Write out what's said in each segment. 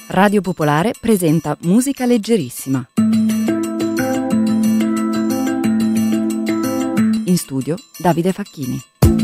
Radio Popolare presenta Musica Leggerissima. In studio Davide Facchini.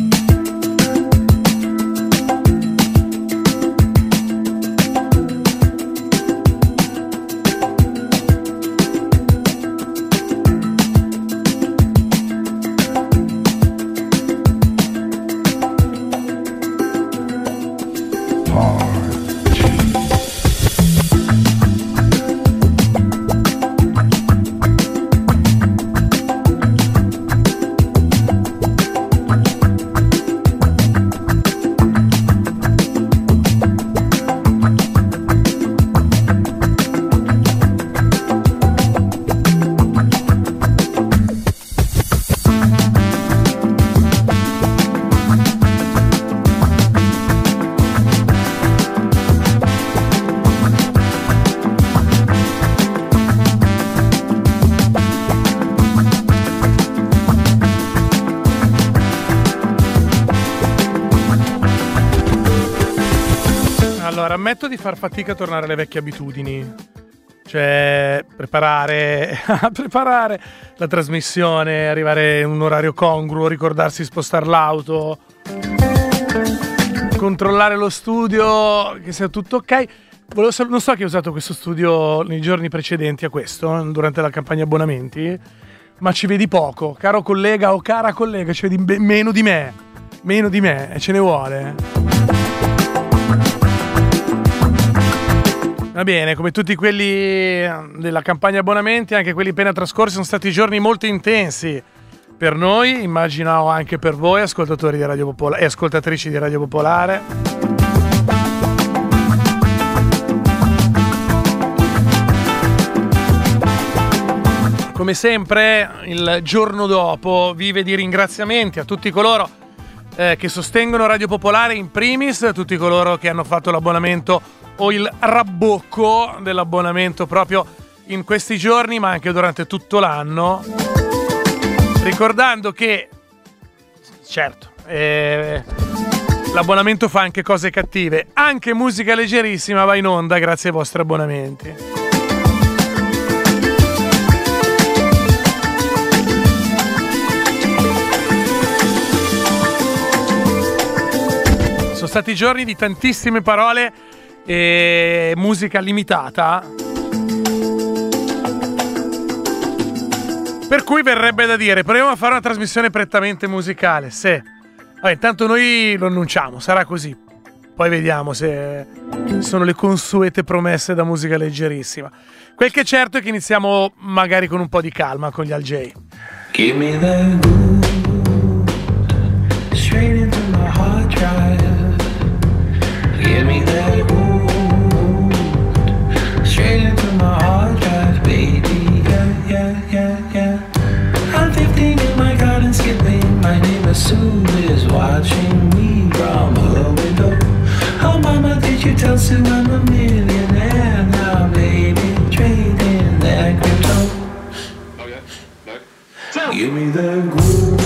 Ammetto di far fatica a tornare alle vecchie abitudini, cioè preparare la trasmissione, arrivare in un orario congruo, ricordarsi di spostare l'auto, controllare lo studio, che sia tutto ok. Non so chi ha usato questo studio nei giorni precedenti a questo, durante la campagna abbonamenti, ma ci vedi poco, caro collega o cara collega, ci vedi meno di me, e ce ne vuole. Va bene, come tutti quelli della campagna abbonamenti, anche quelli appena trascorsi sono stati giorni molto intensi per noi, immagino anche per voi, ascoltatori di Radio Popolare e ascoltatrici di Radio Popolare. Come sempre, il giorno dopo vive di ringraziamenti a tutti coloro che sostengono Radio Popolare, in primis, tutti coloro che hanno fatto l'abbonamento o il rabbocco dell'abbonamento proprio in questi giorni, ma anche durante tutto l'anno, ricordando che certo l'abbonamento fa anche cose cattive, anche Musica Leggerissima va in onda grazie ai vostri abbonamenti. Sono stati giorni di tantissime parole e musica limitata, per cui verrebbe da dire proviamo a fare una trasmissione prettamente musicale. Vabbè, intanto noi lo annunciamo, sarà così, poi vediamo se sono le consuete promesse da Musica Leggerissima. Quel che è certo è che iniziamo magari con un po' di calma con gli Al J. Give me the good, straight into my hard drive. Give me the good, straight into my hard drive, baby. Yeah. I'm 15 in my garden skipping. My neighbor Sue is watching me from her window. Oh, mama, did you tell Sue I'm a millionaire now, baby? Trading that crypto. Okay, no. Give me the good.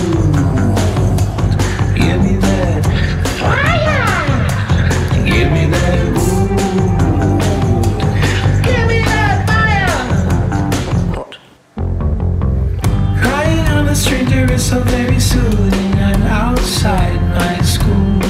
Give me that fire. Give me that good. Give me that fire. What? Crying on a stranger is so very soothing. I'm outside my school.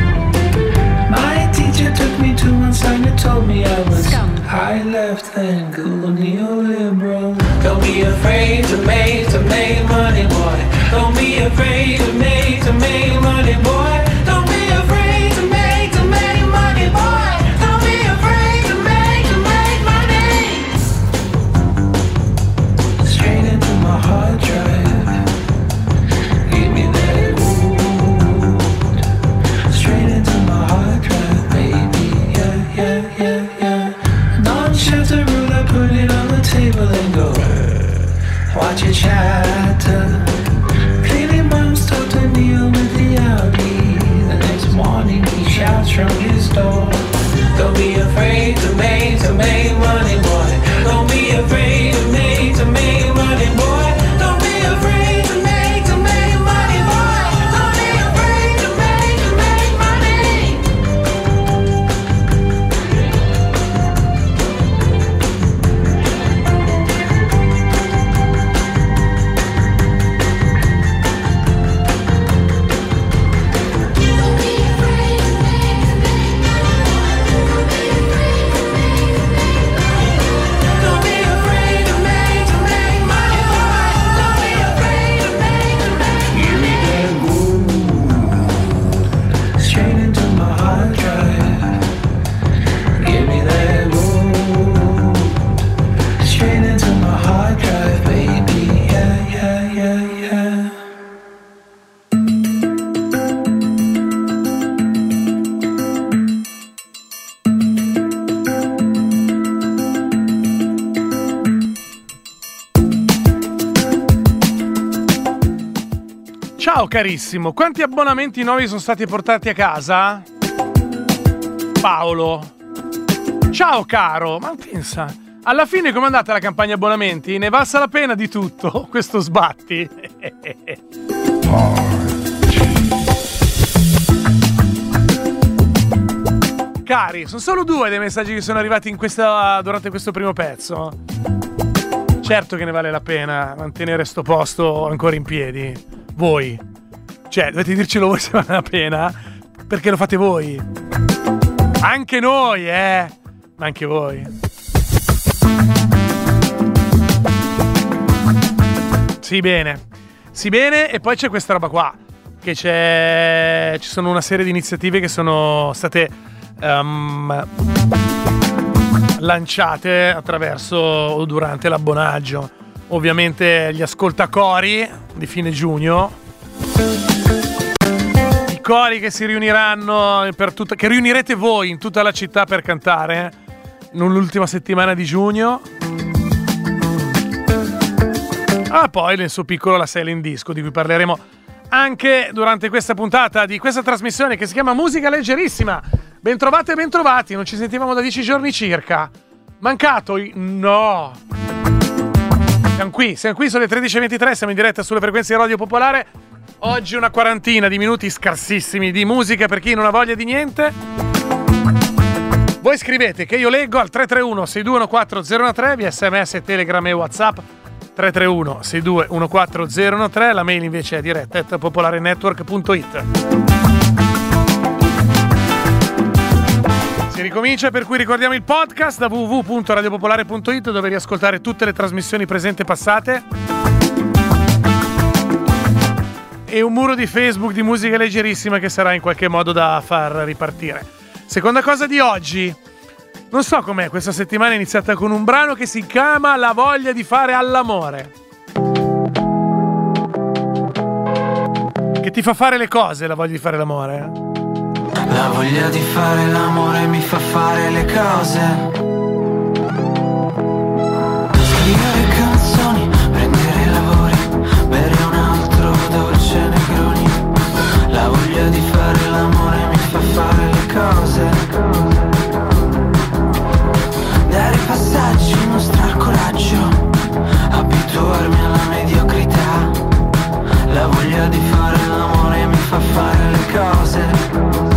My teacher took me to one side and told me I was high left and cool neoliberal. Don't be afraid to make money, boy. Don't be afraid to make money, boy. Don't be afraid to make money, boy. Don't be afraid to make money. Straight into my hard drive. Give me that good. Straight into my hard drive, baby. Yeah. Non-shelter rule, I put it on the table and go. Watch it shatter. Clearly mom's told to Ciao carissimo, quanti abbonamenti nuovi sono stati portati a casa? Paolo. Ciao caro, ma pensa, alla fine com'è andata la campagna abbonamenti? Ne valsa la pena di tutto questo sbatti? Cari, sono solo 2 dei messaggi che sono arrivati durante questo primo pezzo. Certo che ne vale la pena mantenere sto posto ancora in piedi. Voi. Cioè, dovete dircelo voi se vale la pena, perché lo fate voi. Anche noi, ma anche voi. Sì, bene. Sì, bene, e poi c'è questa roba qua, che ci sono una serie di iniziative che sono state lanciate attraverso o durante l'abbonaggio. Ovviamente gli ascoltacori di fine giugno, i cori che si riuniranno che riunirete voi in tutta la città per cantare nell'ultima settimana di giugno. Poi nel suo piccolo la Silent Disco, di cui parleremo anche durante questa puntata di questa trasmissione che si chiama Musica Leggerissima. Bentrovate e bentrovati, non ci sentivamo da 10 giorni circa. Mancato? No! Siamo qui, sono le 13.23, siamo in diretta sulle frequenze di Radio Popolare. Oggi una quarantina di minuti scarsissimi di musica per chi non ha voglia di niente. Voi scrivete che io leggo al 331-6214013 via SMS, Telegram e WhatsApp. 331-6214013, la mail invece è diretta@popolarenetwork.it. Si ricomincia, per cui ricordiamo il podcast da www.radiopopolare.it, dove riascoltare tutte le trasmissioni presenti e passate, e un muro di Facebook di Musica Leggerissima che sarà in qualche modo da far ripartire. Seconda cosa di oggi, non so com'è, questa settimana è iniziata con un brano che si chiama La voglia di fare all'amore, che ti fa fare le cose, la voglia di fare l'amore. La voglia di fare l'amore mi fa fare le cose. Scrivere canzoni, prendere lavori, bere un altro dolce Negroni. La voglia di fare l'amore mi fa fare le cose. Dare passaggi, mostrar coraggio, abituarmi alla mediocrità. La voglia di fare l'amore mi fa fare le cose.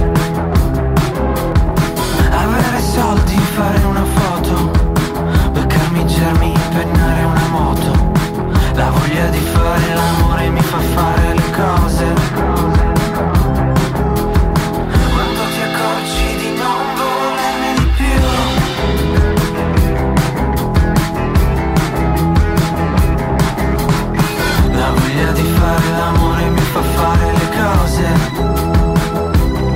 Avere soldi, fare una foto, beccarmi germi, pennare una moto. La voglia di fare l'amore mi fa fare le cose. Quando ti accorgi di non volermi di più, la voglia di fare l'amore mi fa fare le cose.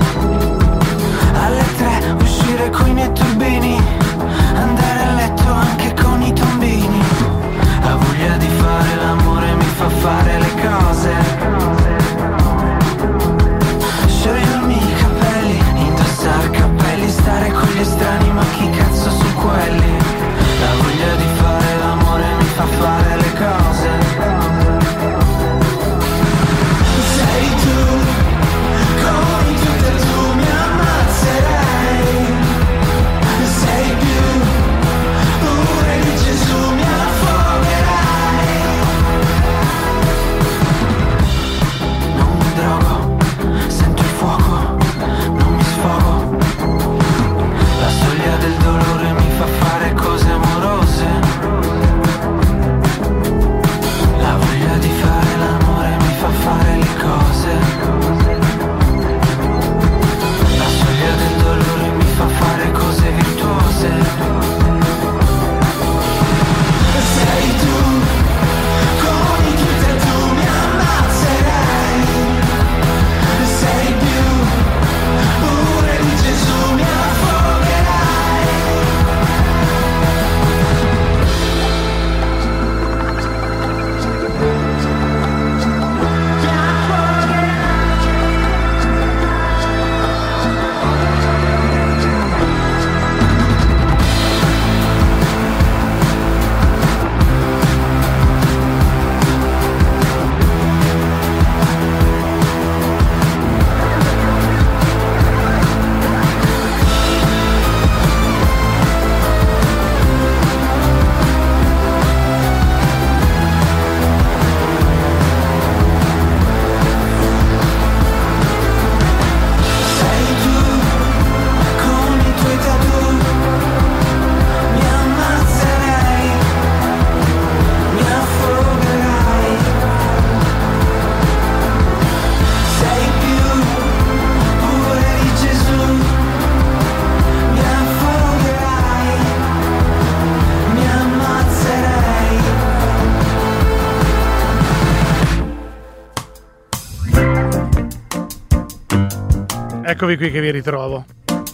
Eccovi qui che vi ritrovo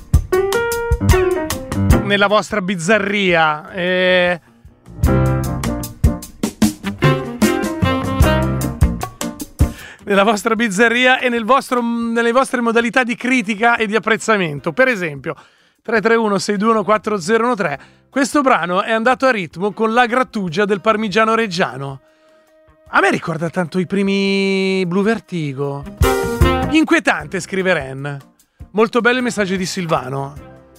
nella vostra bizzarria. Nella vostra bizzarria e nelle vostre modalità di critica e di apprezzamento. Per esempio 331-621-4013. Questo brano è andato a ritmo con la grattugia del parmigiano reggiano. A me ricorda tanto i primi Blue Vertigo. Inquietante, scrive Ren. Molto bello il messaggio di Silvano.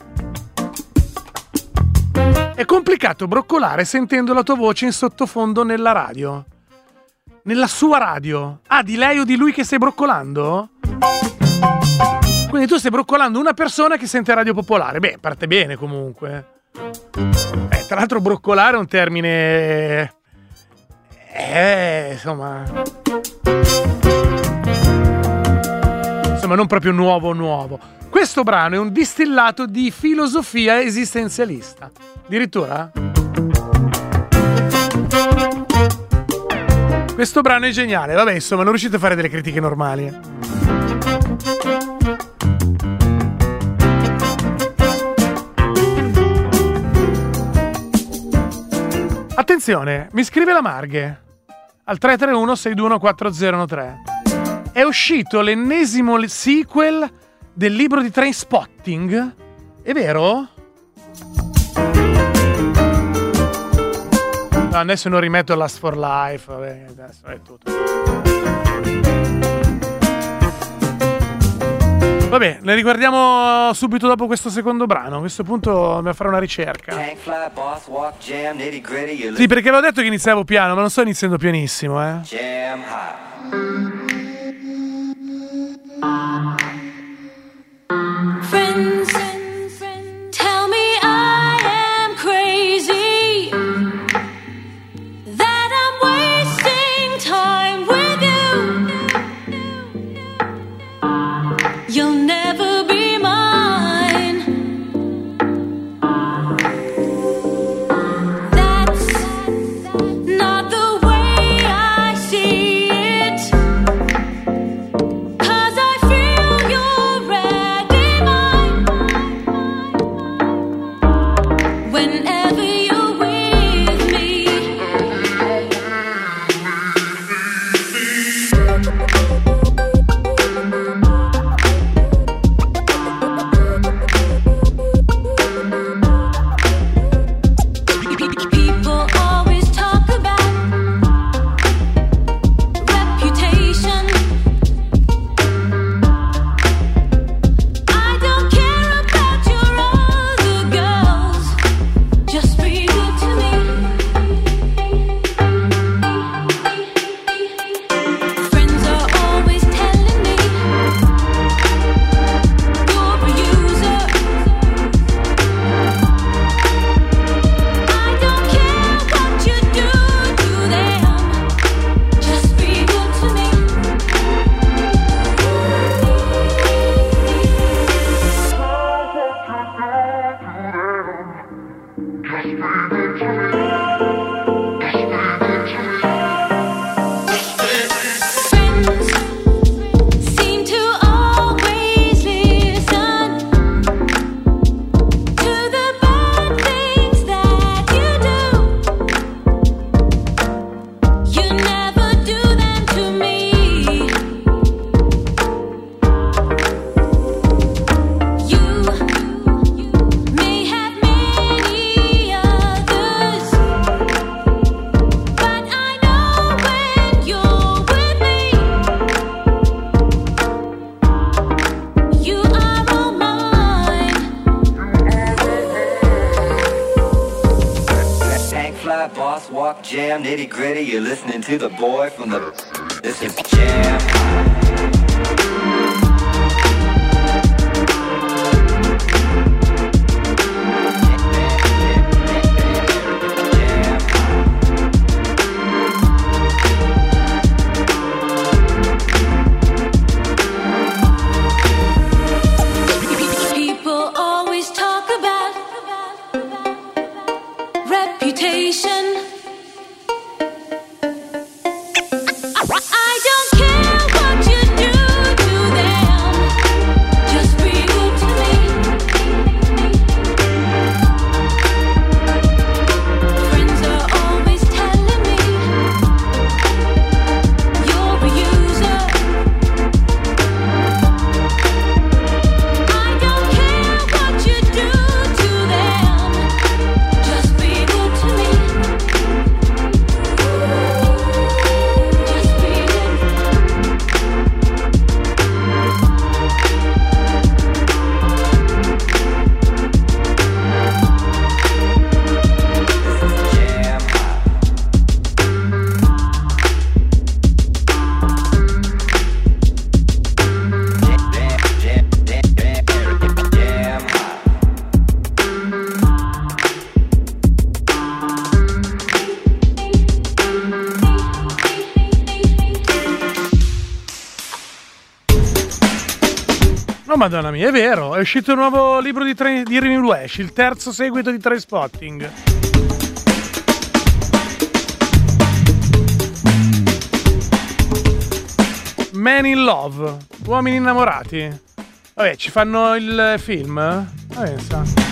È complicato broccolare sentendo la tua voce in sottofondo nella radio. Nella sua radio. Ah, di lei o di lui che stai broccolando? Quindi tu stai broccolando una persona che sente Radio Popolare. Beh, parte bene comunque. Tra l'altro broccolare è un termine... insomma, non proprio nuovo. Questo brano è un distillato di filosofia esistenzialista. Addirittura? Questo brano è geniale. Vabbè, insomma, non riuscite a fare delle critiche normali. Attenzione, mi scrive la Marghe al 331-621-4013. È uscito l'ennesimo sequel del libro di Trainspotting? È vero? No, adesso non rimetto Last for Life. Vabbè, adesso è tutto. Vabbè, ne riguardiamo subito dopo questo secondo brano. A questo punto dobbiamo fare una ricerca. Sì, perché avevo detto che iniziavo piano, ma non sto iniziando pianissimo, Jam high. Friends, tell me I am crazy, that I'm wasting time with you. You'll never be mine. That's not the way I see it. 'Cause I feel you're ready mine. Whenever you're with me. People always talk about reputation. I don't care about your other girls. Just be good to me. Friends are always telling me you're a user. I don't care what you do to them. Just be good to me. Friends seem to always listen to the bad things that you do. You never do them to me. You may have many others, but I know when you're with me, you are all mine. Tank fly, boss walk, jam, nitty gritty. You're listening to the boy from the. This is Jam High. People always talk about reputation. I don't care Oh madonna mia, è vero, è uscito il nuovo libro di Remy Luesch, il terzo seguito di Trainspotting. Men in Love, uomini innamorati. Vabbè, ci fanno il film? Vabbè, sa.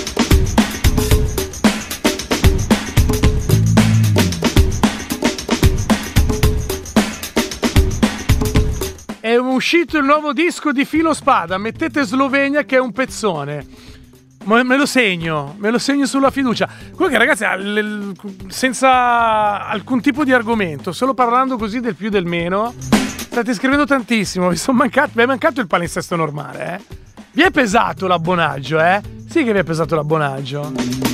È uscito il nuovo disco di Filo Spada, mettete Slovenia che è un pezzone. Me lo segno sulla fiducia. Quello che ragazzi, senza alcun tipo di argomento, solo parlando così del più del meno, state scrivendo tantissimo, vi è mancato il palinsesto normale, eh? Vi è pesato l'abbonaggio, eh? Sì che vi è pesato l'abbonaggio.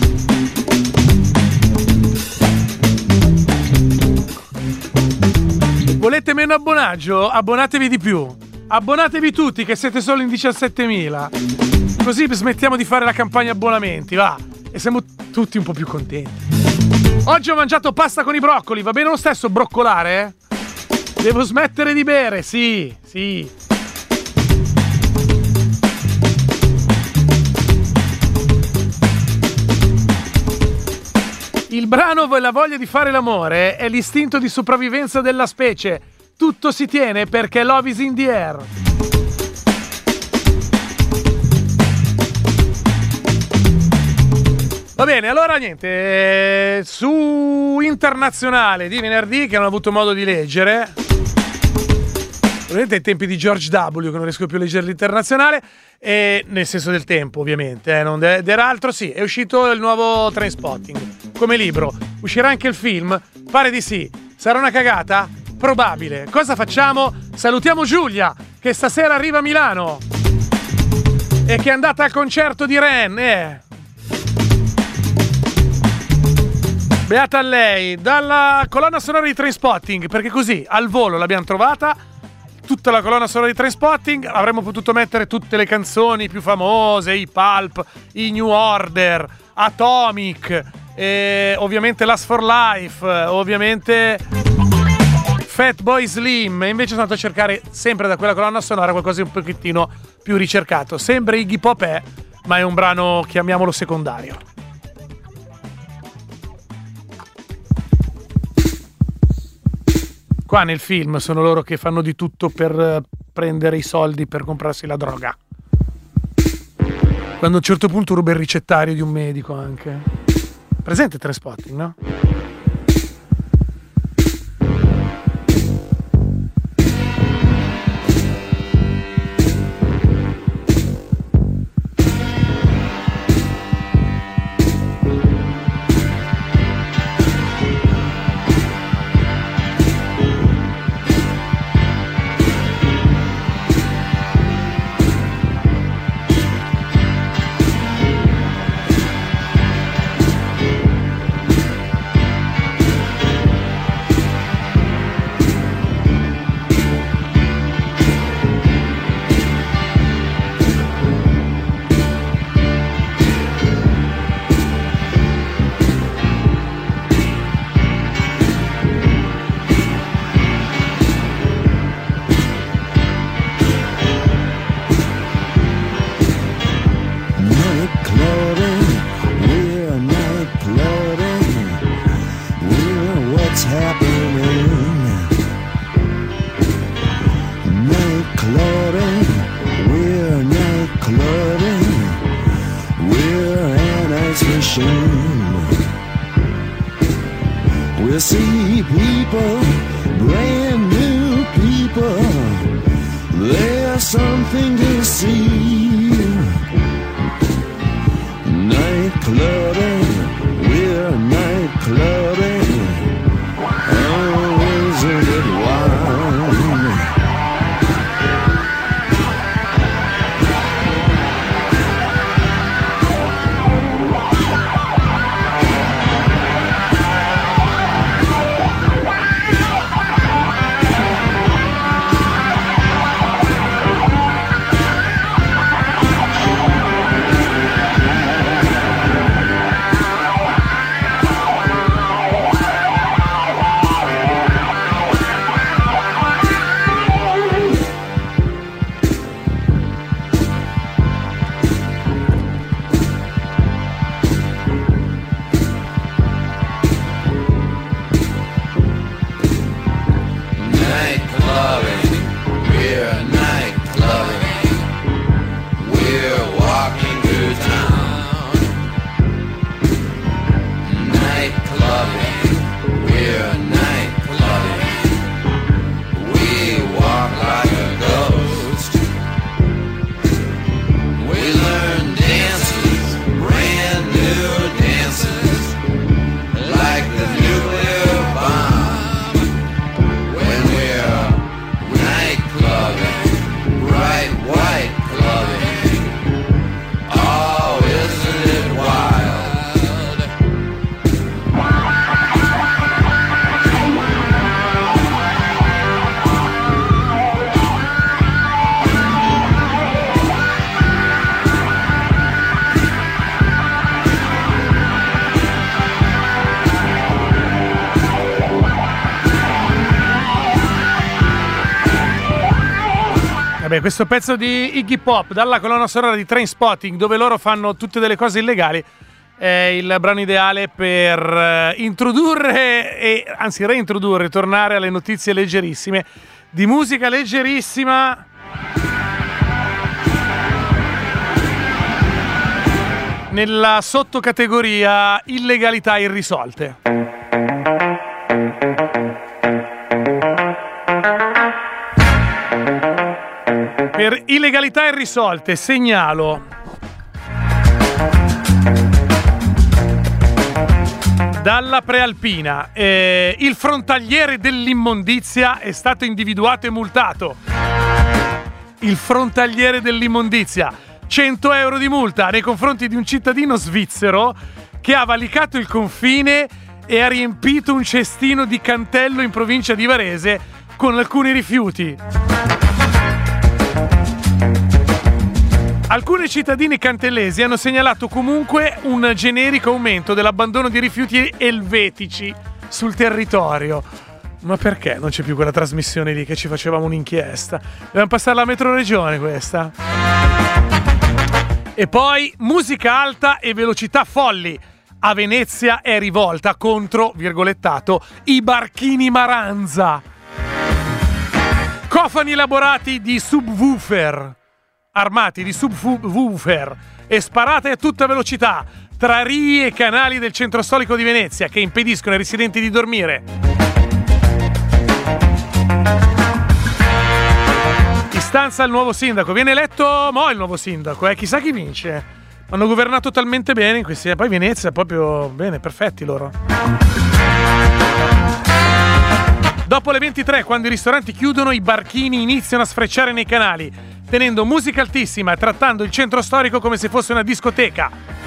Volete meno abbonaggio? Abbonatevi di più. Abbonatevi tutti che siete solo in 17.000. Così smettiamo di fare la campagna abbonamenti, va. E siamo tutti un po' più contenti. Oggi ho mangiato pasta con i broccoli, va bene lo stesso broccolare? Devo smettere di bere, sì. Il brano La voglia di fare l'amore è l'istinto di sopravvivenza della specie. Tutto si tiene perché love is in the air. Va bene, allora niente, su Internazionale di venerdì, che non ho avuto modo di leggere, ovviamente ai tempi di George W, che non riesco più a leggere l'Internazionale, e nel senso del tempo ovviamente, non dell'altro, sì, è uscito il nuovo Trainspotting come libro, uscirà anche il film, pare di sì. Sarà una cagata? Probabile. Cosa facciamo? Salutiamo Giulia, che stasera arriva a Milano e che è andata al concerto di Ren, beata a lei, dalla colonna sonora di Trainspotting, perché così al volo l'abbiamo trovata, tutta la colonna sonora di Trainspotting, avremmo potuto mettere tutte le canzoni più famose, i Pulp, i New Order, Atomic, ovviamente Last for Life, ovviamente Fatboy Slim, e invece sono andato a cercare sempre da quella colonna sonora qualcosa di un pochettino più ricercato. Sembra Iggy Pop, ma è un brano, chiamiamolo secondario. Qua nel film sono loro che fanno di tutto per prendere i soldi per comprarsi la droga. Quando a un certo punto ruba il ricettario di un medico anche. Presente Trainspotting, no? We'll see people, brand new people. There's something to see. Night clubbing, we're night clubbing. Oh, isn't it wild? Vabbè, questo pezzo di Iggy Pop dalla colonna sonora di Trainspotting, dove loro fanno tutte delle cose illegali, è il brano ideale per introdurre e anzi reintrodurre, tornare alle notizie leggerissime di musica leggerissima. Nella sottocategoria illegalità irrisolte. Per illegalità irrisolte segnalo dalla Prealpina il frontaliere dell'immondizia è stato individuato e multato. Il frontaliere dell'immondizia, 100 euro di multa nei confronti di un cittadino svizzero che ha valicato il confine e ha riempito un cestino di Cantello in provincia di Varese con alcuni rifiuti. Alcuni cittadini cantellesi hanno segnalato comunque un generico aumento dell'abbandono di rifiuti elvetici sul territorio. Ma perché non c'è più quella trasmissione lì che ci facevamo un'inchiesta? Dobbiamo passare alla Metroregione questa. E poi musica alta e velocità folli. A Venezia è rivolta contro, virgolettato, i barchini Maranza. Cofani elaborati di subwoofer, armati di subwoofer e sparate a tutta velocità tra rii e canali del centro storico di Venezia che impediscono ai residenti di dormire. Istanza il nuovo sindaco. Viene eletto il nuovo sindaco, chissà chi vince. Hanno governato talmente bene in questi anni. Poi Venezia proprio bene, perfetti loro. Dopo le 23, quando i ristoranti chiudono, i barchini iniziano a sfrecciare nei canali, tenendo musica altissima e trattando il centro storico come se fosse una discoteca.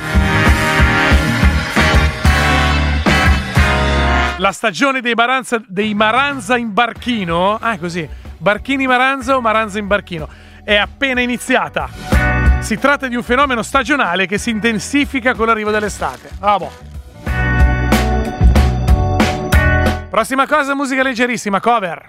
La stagione dei Maranza in barchino, è così, barchini Maranza o Maranza in barchino, è appena iniziata. Si tratta di un fenomeno stagionale che si intensifica con l'arrivo dell'estate. Prossima cosa, musica leggerissima, cover.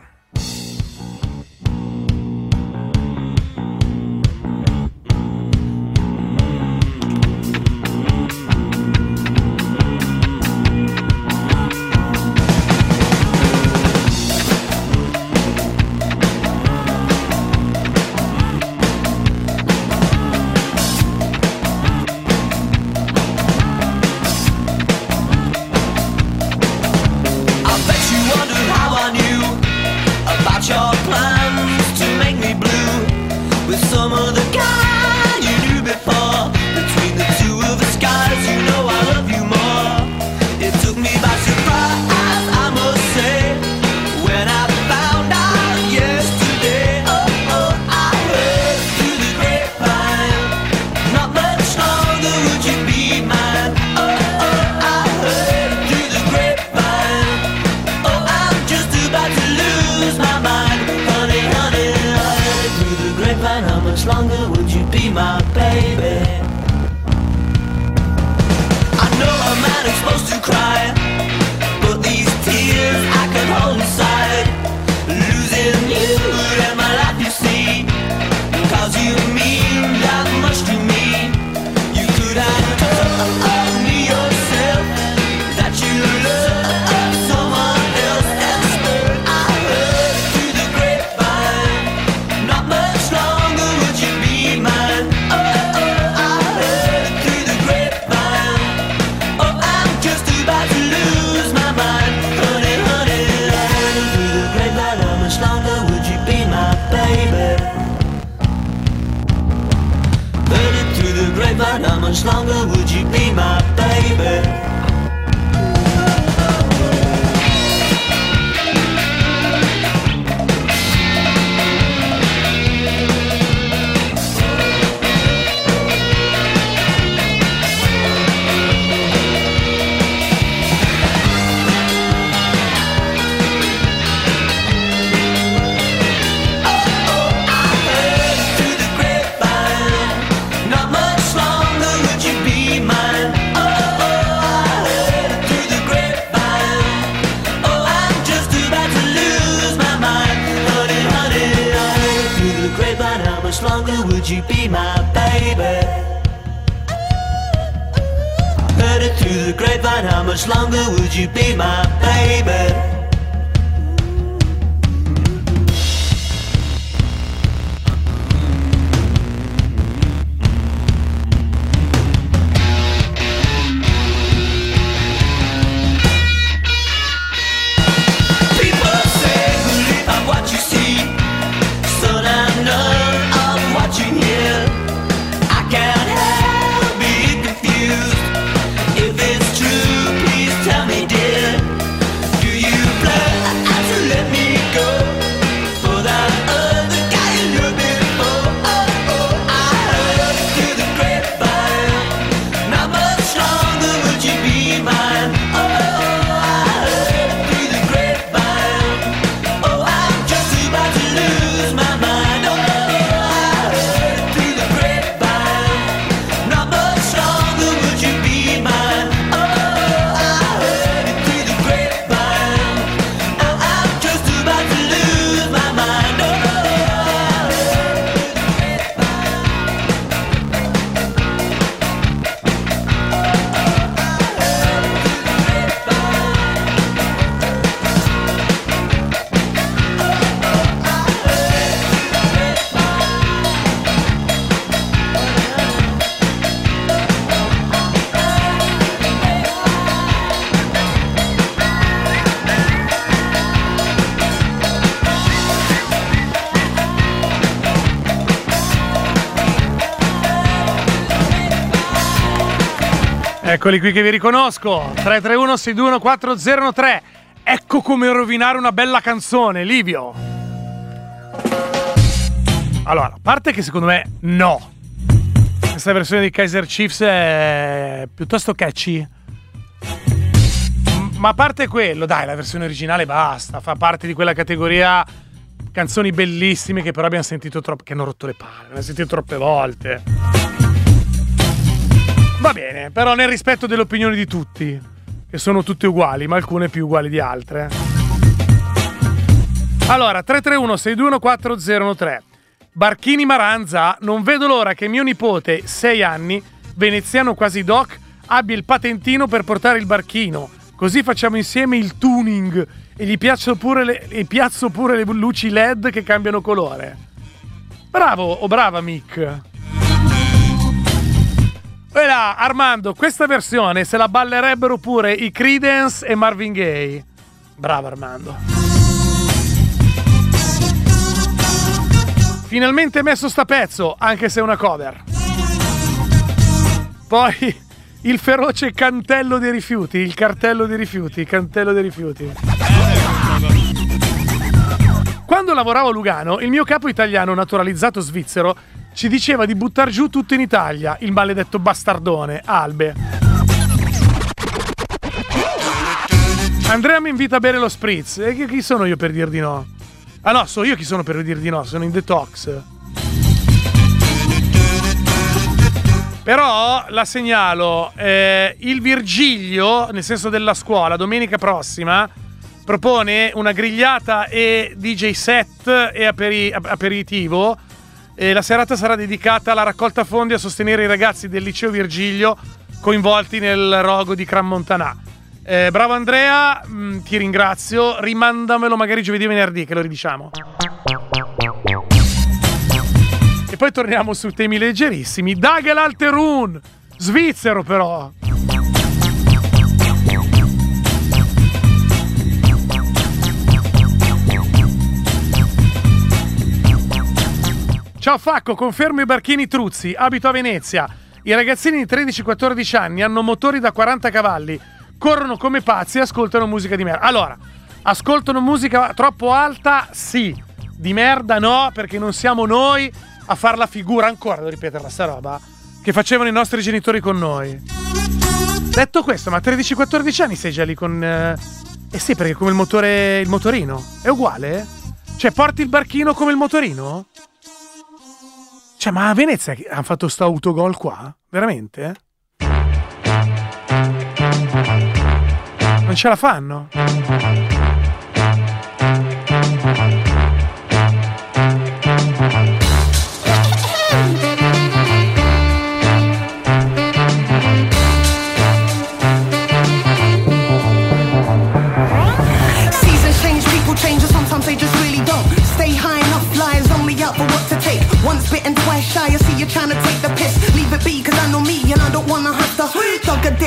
much longer would you be my baby? Heard it through the grapevine, how much longer would you be my baby? Eccoli qui che vi riconosco. 331-621-4013. Ecco come rovinare una bella canzone, Livio. Allora, a parte che secondo me no. Questa versione di Kaiser Chiefs è piuttosto catchy. Ma a parte quello, dai, la versione originale basta. Fa parte di quella categoria canzoni bellissime che però abbiamo sentito troppo, che hanno rotto le palle. Abbiamo sentito troppe volte. Va bene, però nel rispetto delle opinioni di tutti, che sono tutte uguali, ma alcune più uguali di altre. Allora, 331-621-4013. Barchini Maranza, non vedo l'ora che mio nipote, 6 anni, veneziano quasi doc, abbia il patentino per portare il barchino. Così facciamo insieme il tuning e gli piazzo pure le luci LED che cambiano colore. Bravo o brava, Mick. E là, Armando, questa versione se la ballerebbero pure i Creedence e Marvin Gaye. Bravo Armando. Finalmente messo sta pezzo, anche se è una cover. Poi il feroce cantello dei rifiuti, il cartello dei rifiuti, il cantello dei rifiuti. Quando lavoravo a Lugano, il mio capo italiano naturalizzato svizzero ci diceva di buttar giù tutto in Italia, il maledetto bastardone, Albe. Andrea mi invita a bere lo spritz. E chi sono io per dir di no? Ah no, so io chi sono per dir di no, sono in detox. Però la segnalo, il Virgilio, nel senso della scuola, domenica prossima, propone una grigliata e DJ set e aperitivo. E la serata sarà dedicata alla raccolta fondi a sostenere i ragazzi del liceo Virgilio coinvolti nel rogo di Crammontanà. Bravo Andrea, ti ringrazio. Rimandamelo magari giovedì o venerdì che lo ridiciamo. E poi torniamo su temi leggerissimi. Dagel Alterun, svizzero però. Ciao Facco, confermo i barchini Truzzi, abito a Venezia. I ragazzini di 13-14 anni hanno motori da 40 cavalli, corrono come pazzi e ascoltano musica di merda. Allora, ascoltano musica troppo alta? Sì. Di merda no, perché non siamo noi a far la figura, ancora devo ripeterla sta roba, che facevano i nostri genitori con noi. Detto questo, ma a 13-14 anni sei già lì con... Eh sì, perché come il motorino. È uguale? Cioè, porti il barchino come il motorino? Cioè, ma a Venezia hanno fatto sto autogol qua? Veramente? Non ce la fanno?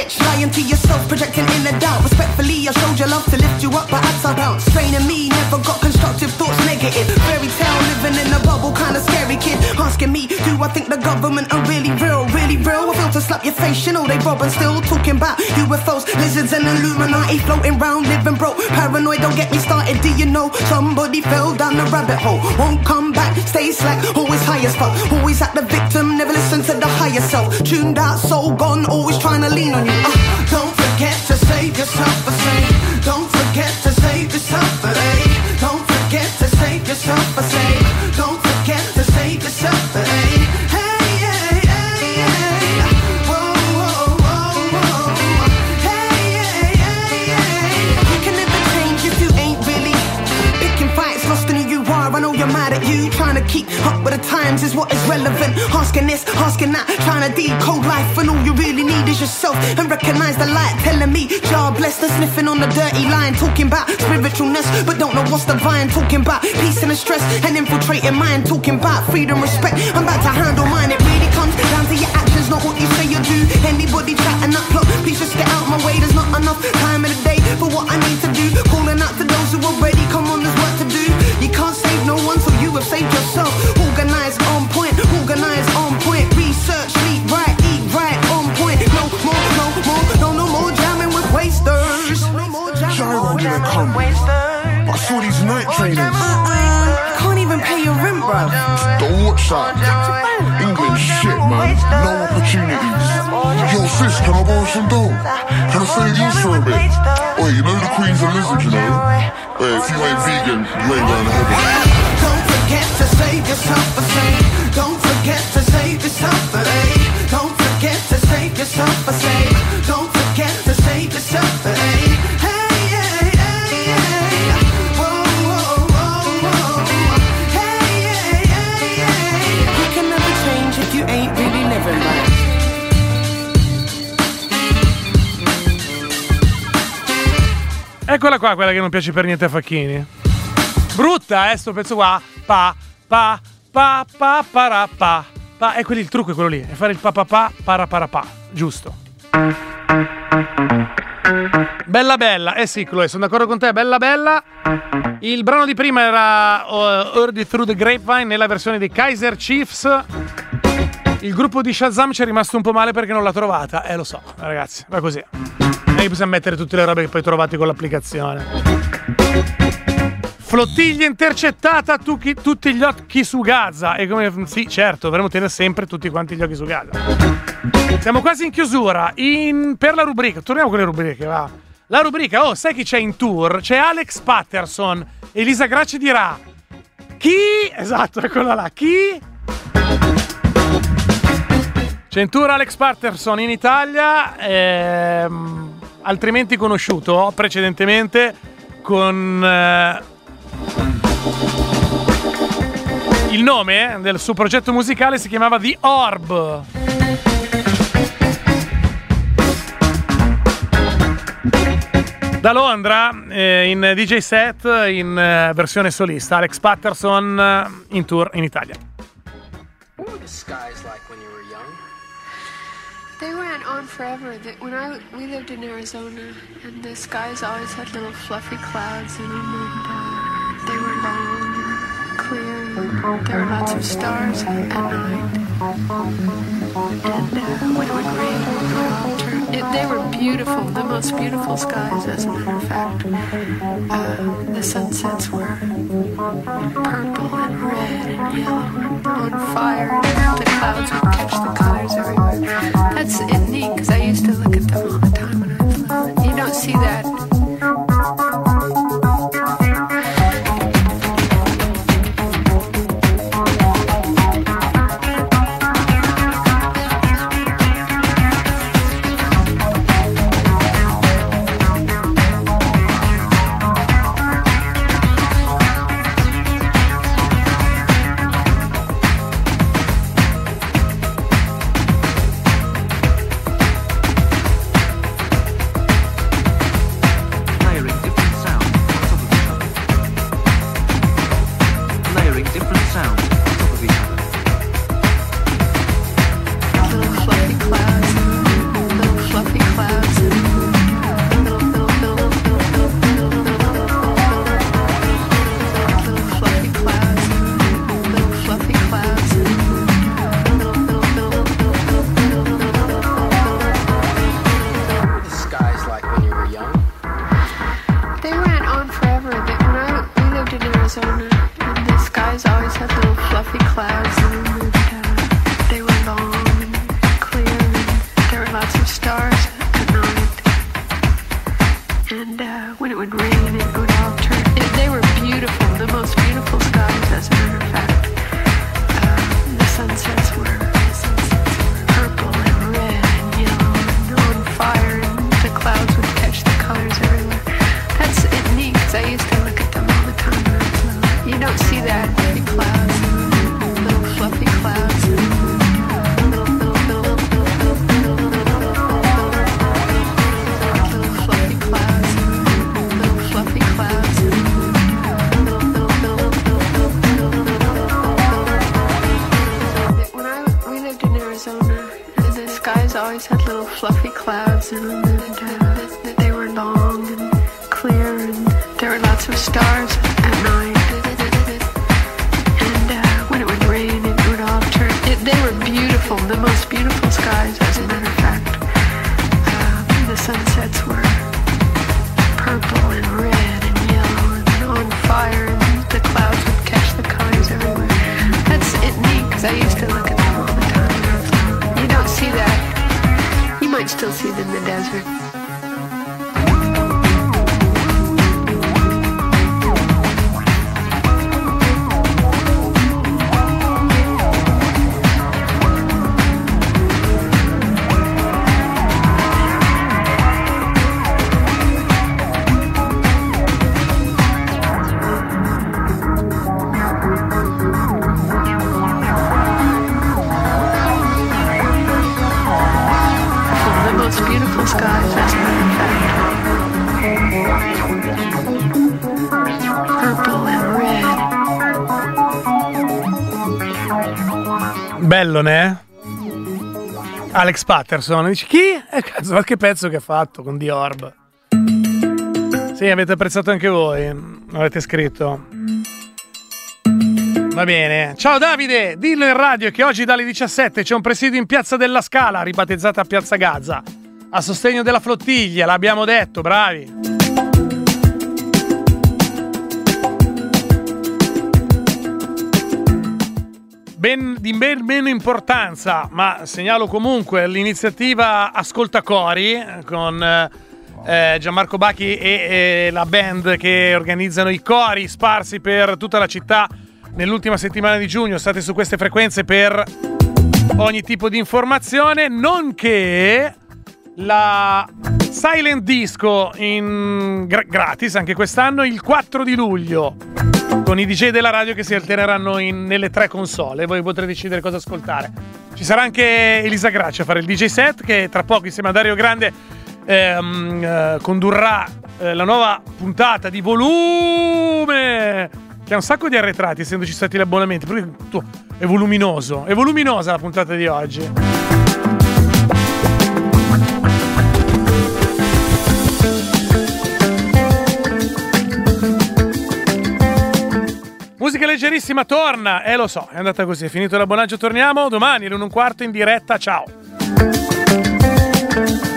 bitch, lying to yourself, projecting inner doubt. Respectfully, I showed your love to lift you up, but I bounce. Straining me, never got constructive thoughts, negative. Fairy tale, living in a bubble, kinda scary kid. Asking me, do I think the government are really real? Really real? I feel to slap your face, you know they rob and still talking about UFOs, lizards and Illuminati floating round, living broke. Paranoid, don't get me started, do you know? Somebody fell down the rabbit hole, won't come back, stay slack, always high as fuck. Always at the victim, never listen to the higher self. Tuned out, soul gone, always trying to lean on you. Don't forget to save yourself for sake. Don't forget to save yourself for sake. Don't forget to save yourself for sake. Don't forget to save yourself for sake. Hey, hey, hey, hey. Whoa, whoa, whoa, whoa. Hey, hey, hey, hey. You can never change if you ain't really picking fights, lost in who you are. I know you're mad at you. Trying to keep up with the times is what is relevant. Asking this, asking that, trying to decode life, and all you really need is yourself. And recognize the light telling me, Jah bless the sniffing on the dirty line. Talking about spiritualness, but don't know what's divine. Talking about peace and the stress and infiltrating mind. Talking about freedom, respect, I'm about to handle mine. It really comes down to your actions, not what you say you do. Anybody chatting up clock, please just get out my way. There's not enough time in the day for what I need to do. Calling out to those who already come on, there's work to do. You can't save no one, so you have saved yourself. Organize on point, organize on point. Research, sleep right, eat right, on point. No more, no more, no more jamming with wasters. No more Gyro didn't come, but I saw these night trainers. I can't even pay your rent, bruv. Don't watch that. England shit, man. No opportunities. Yo, sis, can I borrow some dough? Can I say yours for a bit? Wait, you know the Queen's a lizard, you know? Wait, if you ain't vegan, you ain't going to heaven. Don't forget to save yourself for sake. Don't forget to save yourself for sake. Don't forget to save yourself for sake. Don't forget to save yourself for sake. Hey, hey, hey, hey. Whoa, whoa, whoa, whoa. Hey, hey, hey, hey. You can never change if you ain't really living right. Eccola qua, quella che non piace per niente a Facchini. Brutta, sto pezzo qua. Pa, pa, pa, pa, para, pa. E quelli, il trucco è quello lì, è fare il pa, pa, pa, para, para, pa. Giusto. Bella bella, sì, Chloe, sono d'accordo con te, bella bella. Il brano di prima era Heard It Through the Grapevine nella versione dei Kaiser Chiefs. Il gruppo di Shazam ci è rimasto un po' male perché non l'ha trovata. Lo so, ragazzi, va così. E possiamo mettere tutte le robe che poi trovate con l'applicazione. Flottiglia intercettata, tutti gli occhi su Gaza. E come sì, certo, dovremmo tenere sempre tutti quanti gli occhi su Gaza. Siamo quasi in chiusura. Per la rubrica, torniamo con le rubriche, va. La rubrica, sai chi c'è in tour? C'è Alex Patterson. Elisa Gracci dirà: chi? Esatto, eccola là. Chi? C'è in tour Alex Patterson in Italia, altrimenti conosciuto precedentemente con il nome del suo progetto musicale si chiamava The Orb. Da Londra in DJ set in versione solista, Alex Patterson in tour in Italia. What were the skies like when you were young? They went on forever. When we lived in Arizona, and the skies always had little fluffy clouds in them, and they were long and clear. And there were lots of stars at night. And when it would rain, they were beautiful, the most beautiful skies, as a matter of fact. The sunsets were purple and red and yellow and on fire, and the clouds would catch the colors everywhere. That's neat, because I used to look at them all the time when I was little. You don't see that. Fluffy clouds always had little fluffy clouds in them, and they were long and clear, and there were lots of stars at night. And when it would rain, it would all turn. They were beautiful, the most beautiful skies, as a matter of fact. The sunsets were purple and red and yellow and on fire, and the clouds would catch the colors everywhere. That's it neat, because I used to look at them all the time. You don't see that. You might still see them in the desert. Bello, ne? Alex Patterson. Dici chi? Cazzo, ma che pezzo che ha fatto con The Orb. Sì, avete apprezzato anche voi. Avete scritto. Va bene. Ciao Davide, dillo in radio che oggi dalle 17 c'è un presidio in Piazza della Scala, ribattezzata Piazza Gaza, a sostegno della flottiglia, l'abbiamo detto, bravi. Di ben meno importanza, ma segnalo comunque l'iniziativa Ascolta Cori con Gianmarco Bacchi e la band che organizzano i cori sparsi per tutta la città nell'ultima settimana di giugno. State su queste frequenze per ogni tipo di informazione, nonché la Silent Disco in gratis anche quest'anno il 4 di luglio con i DJ della radio che si alterneranno nelle 3 console. Voi potrete decidere cosa ascoltare. Ci sarà anche Elisa Gracci a fare il DJ set, che tra poco insieme a Dario Grande condurrà la nuova puntata di Volume, che ha un sacco di arretrati essendoci stati gli abbonamenti, perché è voluminoso, è voluminosa la puntata di oggi. Musica leggerissima torna, lo so, è andata così, è finito l'abbonaggio, torniamo domani alle 1:15 in diretta, ciao.